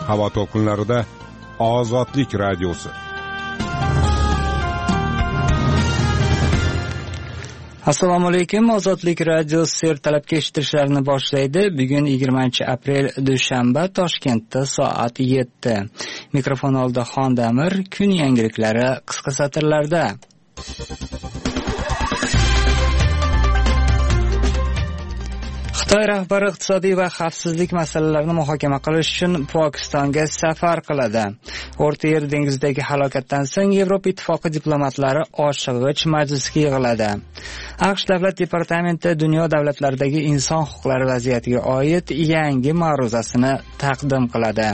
Havo to'lqinlarida Ozodlik radiosi. Assalomu alaykum. Ozodlik radiosi ertalabki eshittirishlarni boshlaydi. Bugun 20-aprel dushanba, Toshkentda soat 7. Mikrofon oldida Xondamir. Kun yangiliklari qisqa satrlarda. Xitoy rahbari iqtisodiy va xavfsizlik masalalarini muhokama qilish uchun Pokistonga safar qiladi. O'rta Yer dengizidagi halokatdan so'ng Yevropa Ittifoqi diplomatlari oshig'ich majlisga yig'iladi. AQSh davlat departamenti dunyo davlatlaridagi inson huquqlari vaziyatiga oid yangi ma'ruzasini taqdim qiladi.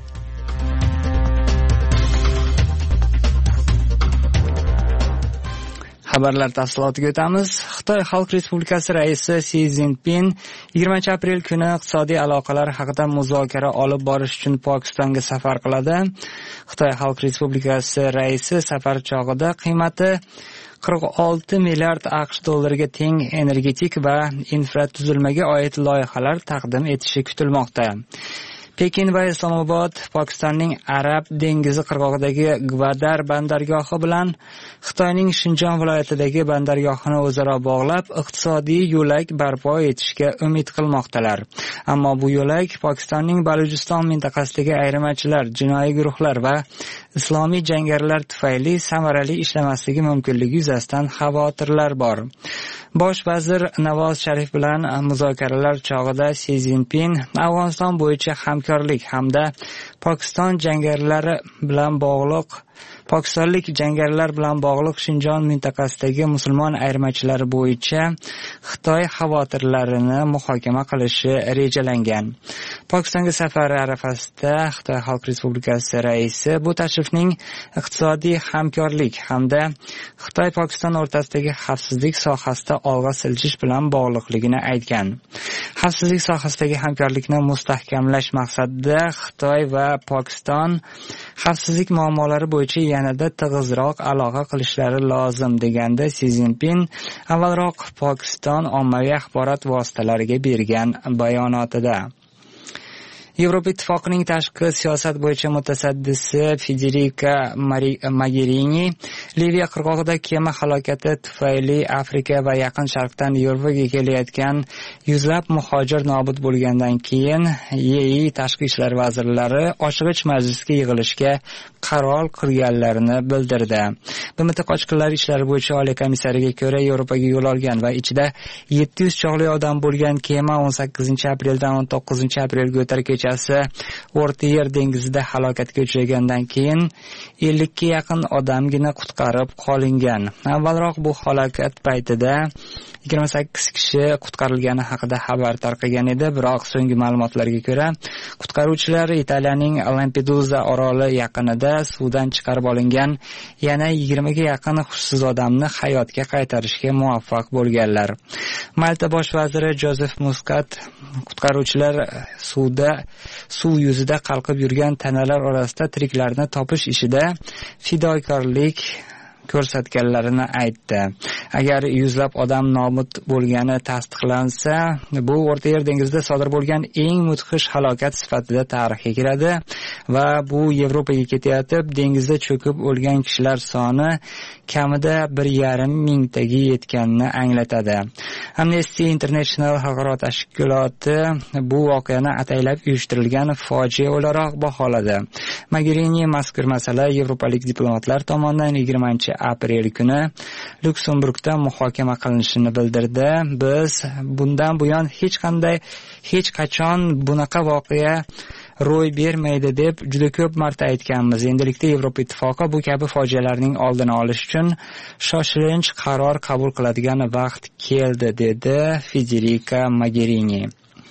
Xabarlar tafsilotiga o'tamiz. Xitoy Xalq Respublikasi raisi Si Szinpin 20-aprel kuni iqtisodiy aloqalar haqida muzokara olib borish uchun Pokistonga safar qiladi. Xitoy Xalq Respublikasi raisi safar chog'ida qiymati 46 milliard AQSh dollariga teng energetik va infratuzilmaga oid loyihalar taqdim etishi kutilmoqda. Pekin va Islomobod Pokistonning Arab dengizi qirg'og'idagi Gwadar bandargohi bilan Xitoyning Shinjon viloyatidagi bandargohini o'zaro bog'lab, iqtisodiy yo'lak barpo etishga umid qilmoqdalar. Ammo bu yo'lak Pokistonning Balujiston mintaqasidagi ayirmachilar, jinoiy guruhlar va islomiy jangarilar tufayli samarali ishlamasligi mumkinligi yuzasidan xavotirlar bor. Bosh vazir Navoz Sharif bilan muzokaralar chog'ida Si Szinpin Afg'oniston bo'yicha hamkorlik hamda Pokistonlik jangarilar bilan bog'liq Shinjon mintaqasidagi musulmon ayirmachilari bo'yicha Xitoy xavotirlarini muhokama qilishi rejalangan. Pokistonga safari arafasida Xitoy Xalq Respublikasi raisi bu tashrifning iqtisodiy hamkorlik hamda Xitoy-Pokiston o'rtasidagi xavfsizlik sohasida olg'a siljish bilan bog'liqligini aytgan. Xavfsizlik sohasidagi hamkorlikni mustahkamlash maqsadida Xitoy va Pokiston xavfsizlik muammolari bo'yicha yanada tig'izroq aloqa qilishlari lozim deganda Si Szinpin avvalroq Pokiston ommaviy axborot vositalariga bergan bayonotida. Yevropa Ittifoqining tashqi siyosat bo'yicha mutasaddisi Federica Mogherini Liviya qirg'og'ida kema halokati tufayli Afrika va Yaqin Sharqdan Yevropaga kelayotgan yuzlab muhojir nobud bo'lgandan keyin YEI tashqi ishlar vazirlari oshig'ich majlisga yig'ilishga qaror qilganlarini bildirdi. BMT qochqinlar ishlari bo'yicha oliy komissariga ko'ra Yevropaga yo'l olgan va ichida 700 chog'li odam bo'lgan kema 18-apreldan 19-aprelga o'tar kechasi O'rta Yer dengizida halokatga uchragandan keyin 50 ga yaqin odamgina qutqarib qolingan. Avvalroq bu halokat paytida 28 kishi qutqarilgani haqida xabar tarqagan edi, biroq so'nggi ma'lumotlarga ko'ra qutqaruvchilar Italiyaning Lampedusa oroli yaqinida suvdan chiqarib olingan yana 20 ga yaqin hushsiz odamni hayotga qaytarishga muvaffaq bo'lganlar. Malta bosh vaziri Jozef Muscat qutqaruvchilar suv yuzida qalqib yurgan tanalar orasida tiriklarni topish ishida fidokorlik ko'rsatganlarini aytdi. Agar yuzlab odam nobud bo'lgani tasdiqlansa, bu O'rta Yer dengizida sodir bo'lgan eng mudhish halokat sifatida tarixga kiradi va bu Yevropaga ketayotib dengizda cho'kib o'lgan kishilar soni kamida 1,5 mingtaga yetganini anglatadi. Amnesty International xalqaro tashkiloti bu voqeani ataylab uyushtirilgan fojia o'laroq baholadi. Mogherini mazkur masala yevropalik diplomatlar tomonidan 20-aprel kuni Lyuksemburgda muhokama qilinishini bildirdi. Biz bundan buyon hech qachon bunaqa voqea ro'y bermaydi deb juda ko'p marta aytganmiz. Endilikda Yevropa Ittifoqi bu kabi fojialarning oldini olish uchun shoshilinch qaror qabul qiladigan vaqt keldi, dedi Federica Mogherini.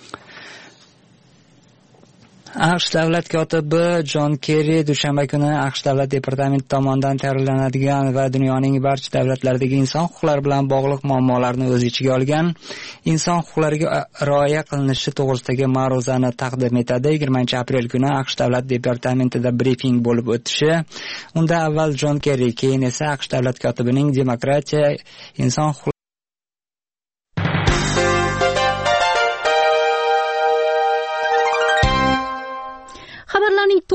AQSh davlat kotibi Jon Kerri dushanba kuni AQSh davlat departamenti tomonidan tayyorlanadigan va dunyoning barcha davlatlaridagi inson huquqlari bilan bog'liq muammolarni o'z ichiga olgan inson huquqlariga rioya qilinishi to'g'risidagi ma'ruzani taqdim etadi. 20-aprel kuni AQSh davlat departamentida brifing bo'lib o'tishi, unda avval Jon Kerri, keyin esa AQSh davlat kotibining demokratiya, inson huquqlari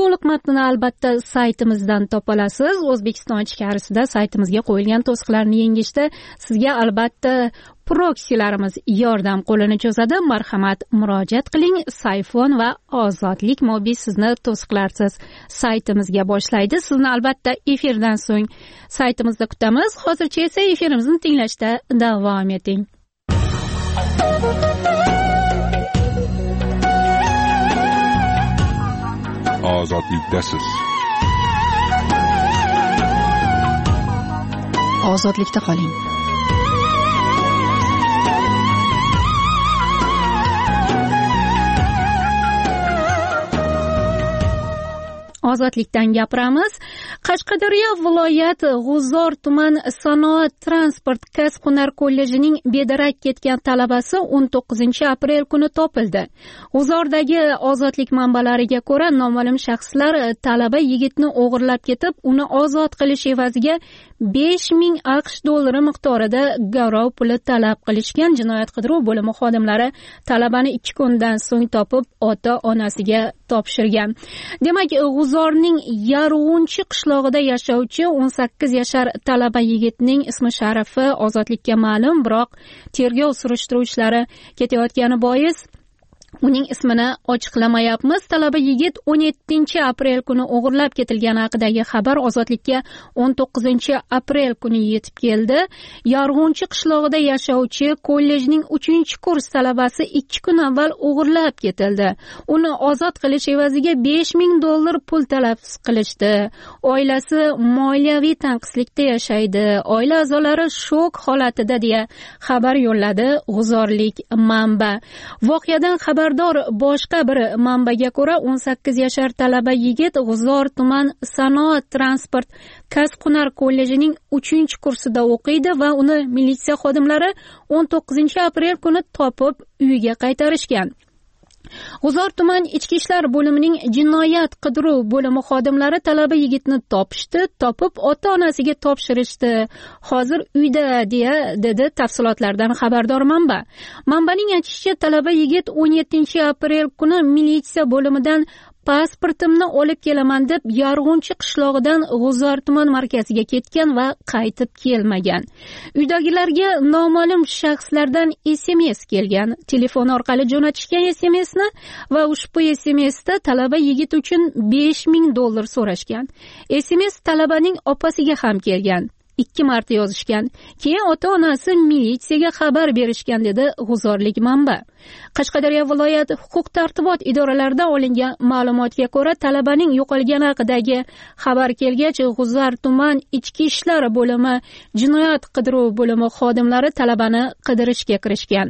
to'liq matnini albatta saytimizdan topa olasiz. O'zbekiston ichkarisida saytimizga qo'yilgan to'siqlarni yengishda sizga albatta proksilarimiz yordam qo'lini cho'zadi. Marhamat, murojaat qiling. Sayfon va Ozodlik mobi sizni to'siqlarsiz saytimizga boshlaydi. Sizni albatta efirdan so'ng saytimizda kutamiz. Hozircha esa efirimizni tinglashda davom eting. Ozodlikdasiz. Ozodlikda qoling. Ozodlikdan gapiramiz. Qashqadaryo viloyat G'uzor tuman sanoat transport kasb-hunar kollejining bedarak ketgan talabasi 19-aprel kuni topildi. G'uzordagi Ozodlik manbalariga ko'ra, noma'lum shaxslar talaba yigitni o'g'irlab ketib, uni ozod qilish evaziga 5000 AQSh dollari miqdorida garov puli talab qilishgan. Jinoyat qidiruv bo'limi xodimlari talabani 2 kundan so'ng topib, ota-onasiga topshirgan. Demak, G'uzorning Yarg'unchi qishlog'ida yashovchi 18 yashar talaba yigitning ismi sharifi ozodlikka ma'lum, biroq tergov surishtiruv ishlari ketayotgani bois uning ismini ochiqlamayapmiz. Talaba yigit 17-aprel kuni o'g'irlab ketilgani haqidagi xabar Ozodlikka 19-aprel kuni yetib keldi. Yarg'unchi qishlog'ida yashovchi kollejning 3-kurs talabasi 2 kun avval o'g'irlab ketildi. Uni ozod qilish evaziga 5000 dollar pul talab qilishdi. Oilasi moliyaviy tanqislikda yashaydi. Oila a'zolari shok holatida deya xabar yo'lladi G'uzorlik manba. Voqeadan xabardor boshqa bir manbaga ko'ra, 18 yashar talaba yigit G'uzor tuman sanoat transport kasb-hunar kollejining 3-kursida o'qiydi va uni militsiya xodimlari 19-aprel kuni topib uyiga qaytarishgan. G'uzor tuman ichki ishlar bo'limining jinoyat qidiruv bo'limi xodimlari talaba yigitni topib ota-onasiga topshirishdi. Hozir uyda deya dedi tafsilotlardan xabardor manba. Manbaning aytishicha, talaba yigit 17-aprel kuni militsiya bo'limidan pasportimni olib kelaman deb Yarg'unchi qishlog'idan G'uzor tuman markaziga ketgan va qaytib kelmagan. Uydagilarga noma'lum shaxslardan SMS kelgan. Telefon orqali jo'natishgan SMSni va ushbu SMSda talaba yigit uchun 5000 dollar so'rashgan. SMS talabaning opasiga ham kelgan. 2 marta yozishgan. Keyin ota-onasi militsiyaga xabar berishgan, dedi G'uzorlik manba. Qashqadaryo viloyat huquq-tartibot idoralaridan olingan ma'lumotga ko'ra, talabaning yo'qolgani haqidagi xabar kelgach, G'uzor tuman ichki ishlar bo'limi jinoyat qidiruv bo'limi xodimlari talabani qidirishga kirishgan.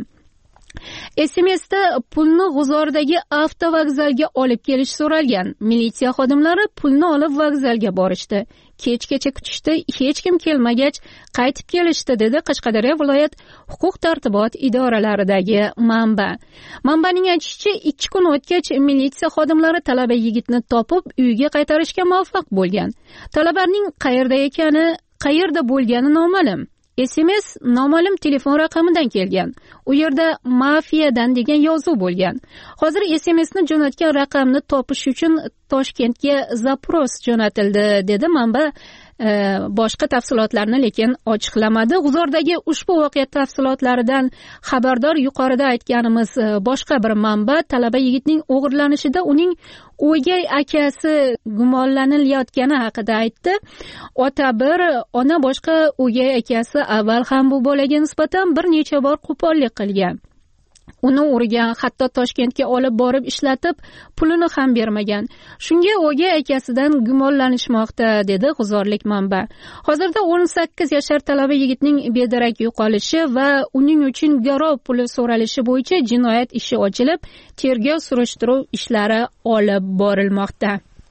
SMSda pulni G'uzordagi avtovokzalga olib kelish so'ralgan. Militsiya xodimlari pulni olib vokzalga borishdi. Kechgacha kutishdi, hech kim kelmagach qaytib kelishdi, dedi Qashqadaryo viloyat huquq-tartibot idoralaridagi manba. Manbaning aytishicha, 2 kun o'tgach militsiya xodimlari talaba yigitni topib uyiga qaytarishga muvaffaq bo'lgan. Talabaning qayerda bo'lgani noma'lum. SMS noma'lum telefon raqamidan kelgan. U yerda mafiyadan degan yozuv bo'lgan. Hozir SMSni jo'natgan raqamni topish uchun Toshkentga zapros jo'natildi, dedi manba. Boshqa tafsilotlarni lekin ochiqlamadi. G'uzordagi ushbu voqea tafsilotlaridan xabardor yuqorida aytganimiz boshqa bir manba talaba yigitning o'g'irlanishida uning o'gay akasi gumonlanilayotgani haqida aytdi. Ota bir, ona boshqa o'gay akasi avval ham bu bolaga nisbatan bir necha bor qo'pollik qilgan. Uni urgan, hatto Toshkentga olib borib ishlatib, pulini ham bermagan. Shunga o'gay akasidan gumonlanishmoqda, dedi G'uzorlik manba. Hozirda 18 yashar talaba yigitning bedarak yo'qolishi va uning uchun garov puli so'ralishi bo'yicha jinoyat ishi ochilib, tergov surishtiruv ishlari olib borilmoqda.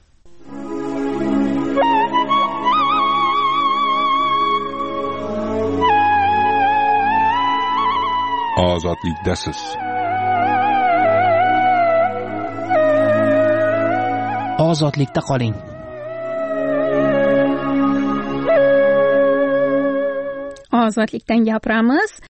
Ozodlikdasiz. Ozodlikda qoling. Ozodlikdan gapiramiz.